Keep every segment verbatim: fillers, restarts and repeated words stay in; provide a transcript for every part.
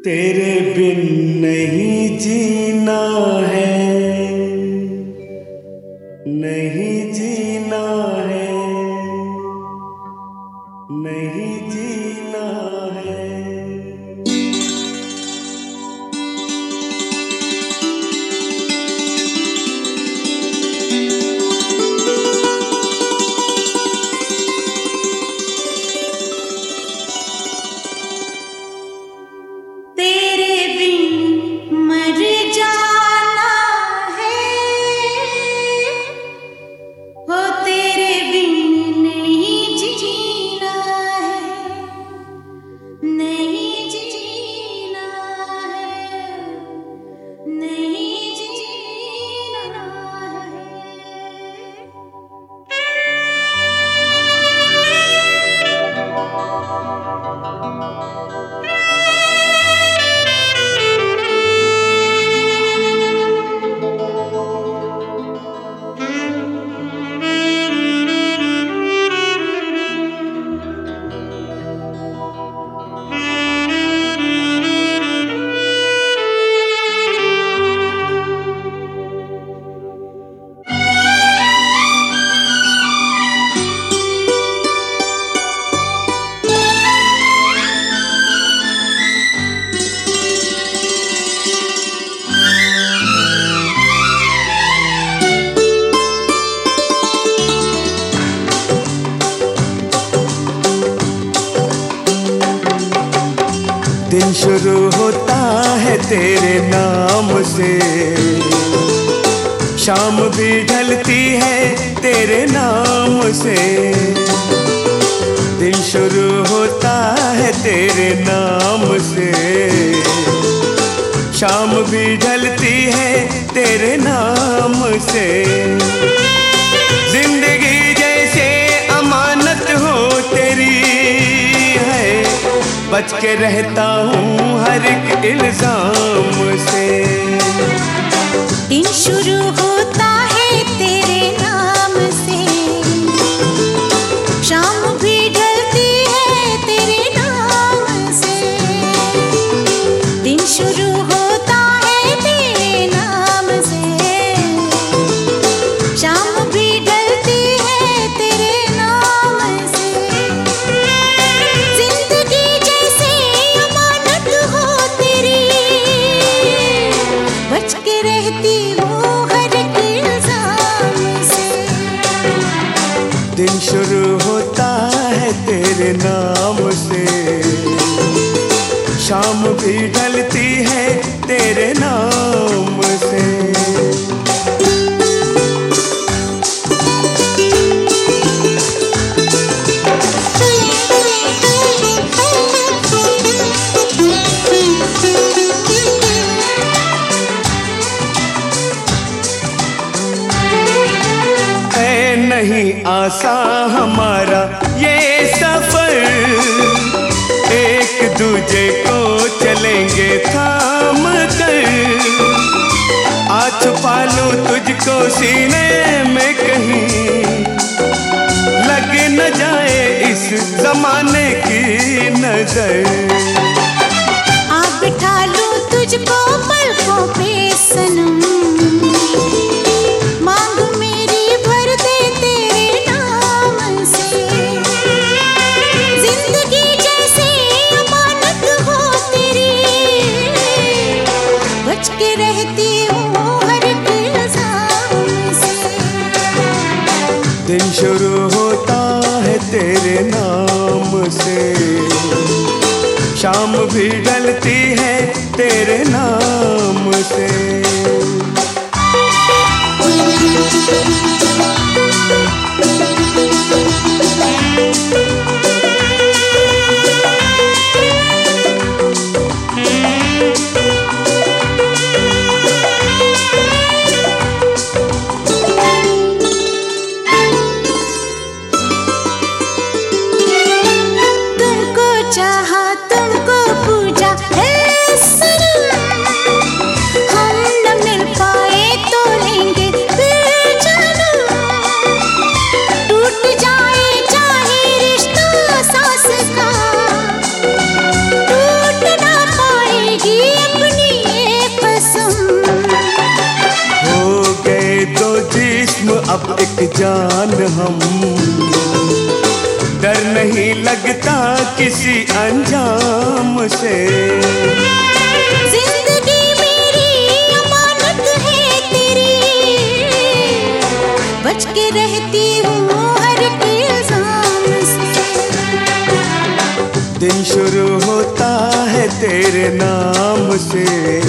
तेरे बिन नहीं जीना है, नहीं जीना है, नहीं जीना है। दिन शुरू होता है तेरे नाम से, शाम भी ढलती है तेरे नाम से। दिन शुरू होता है तेरे नाम से, शाम भी ढलती है तेरे नाम से। जिंदगी जैसे अमानत हो तेरी है, बच के रहता हूँ हर एक इल्जाम से। दिन शुरू होता है तेरे नाम से, शाम भी ढलती है तेरे नाम से। दिन शुरू होता है तेरे नाम से, शाम भी ढलती है तेरे नाम से। जिंदगी जैसे अमानत हो तेरी, बच के रहती हूँ हर एक इल्जाम से। दिन शुरू होता है तेरे नाम से, शाम भी ढलती है तेरे नाम से। नहीं आसान हमारा ये सफर, एक दूजे को चलेंगे थाम कर। आज छुपा लूं तुझको सीने में कहीं, लग न जाए इस जमाने की नजर। आ बिठा लूं तुझको पलकों पे सनम, दिन शुरू होता है तेरे नाम से, शाम भी ढलती है तेरे नाम से। हम न मिल पाए तो लेंगे फिर जानू। जिस्म अब एक जान हम, डर नहीं लगता किसी अंजाम से। जिंदगी मेरी अमानत है तेरी, बच के रहती हूँ हर एक इल्जाम से। दिन शुरू होता है तेरे नाम से,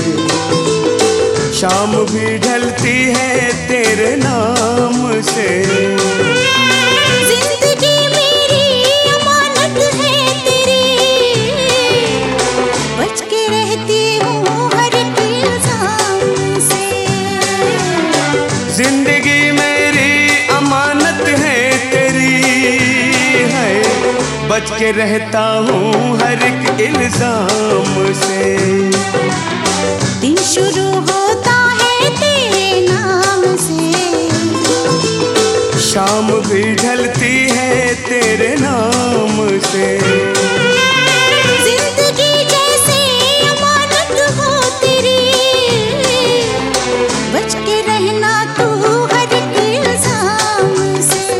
शाम भी ढलती है तेरे नाम से। जिंदगी मेरी अमानत है तेरी, बच के रहती हूँ हर एक इल्जाम से। जिंदगी मेरी अमानत है तेरी, है बच के रहता हूँ हर एक इल्जाम से। दिन शुरू होता है तेरे नाम से, शाम भी ढलती है तेरे नाम से। जिंदगी जैसे अमानत हो तेरी, बच के रहना तू हर एक इल्जाम से।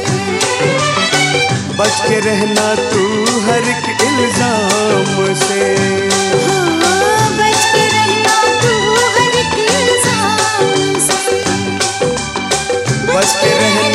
बच के रहना तू हर एक इल्जाम से। हाँ, बच के रहना तू हर एक इल्जाम से। बच के रहना